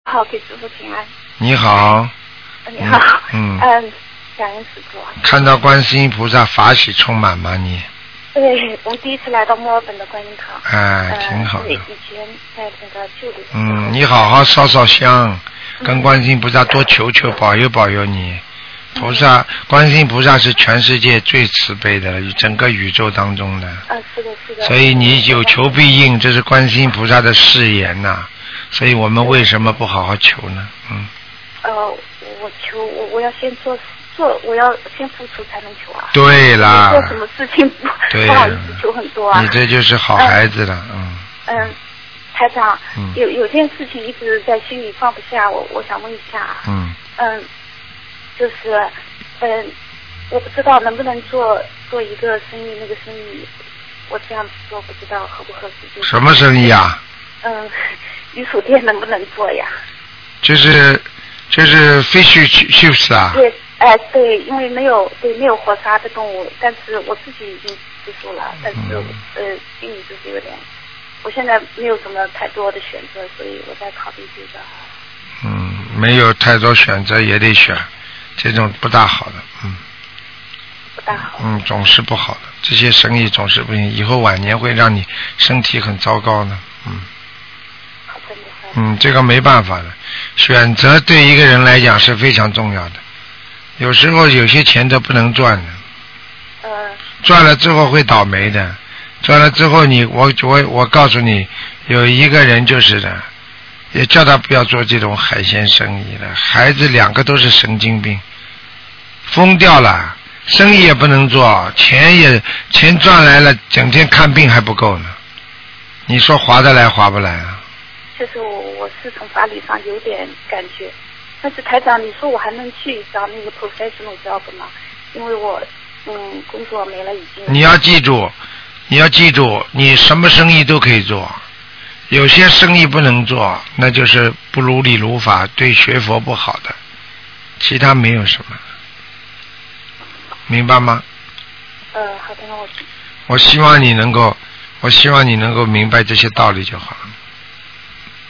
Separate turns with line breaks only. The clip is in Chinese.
好，给师父请安。
你好。
你好。感恩师父。
看到观世音菩萨法喜充满吗？你？
对，我第一次来到墨尔本的观音堂。
挺好的。
以前在那个旧的。
你好好烧烧香，跟观世音菩萨多求求，保佑保佑你。菩萨，观世音菩萨是全世界最慈悲的，整个宇宙当中的。
是的，是的。
所以你有求必应，这是观世音菩萨的誓言呐。所以我们为什么不好好求呢？
我要先做，我要先付出才能求啊。
对啦。
做什么事情不好意思求很多啊。
你这就是好孩子了，
台长，有件事情一直在心里放不下，我想问一下。就是我不知道能不能做一个生意，那个生意我这样子做不知道合不合适。
什么生意啊？
鱼薯店能不能做呀？
就是fish chips 啊？
对，对，因为没有活杀的动物，但是我自己已经吃素了，但是心里就是有点，我现在没有什么太多的选择，所以我在考虑这个。
没有太多选择也得选，这种不大好的，
不大好。
总是不好的，这些生意总是不行，以后晚年会让你身体很糟糕的，这个没办法的，选择对一个人来讲是非常重要的。有时候有些钱都不能赚的，赚了之后会倒霉的，赚了之后我告诉你，有一个人就是的，也叫他不要做这种海鲜生意了。孩子2个都是神经病，疯掉了，生意也不能做，钱赚来了，整天看病还不够呢。你说划得来划不来啊？
就是我是从法理上有点感觉，但是台长，你说我还能去找那个 professional job 吗？因为我工作没了已经。你要记住，
你什么生意都可以做，有些生意不能做，那就是不如理如法，对学佛不好的，其他没有什么，明白吗？
好的，那我
希望你能够明白这些道理就好了。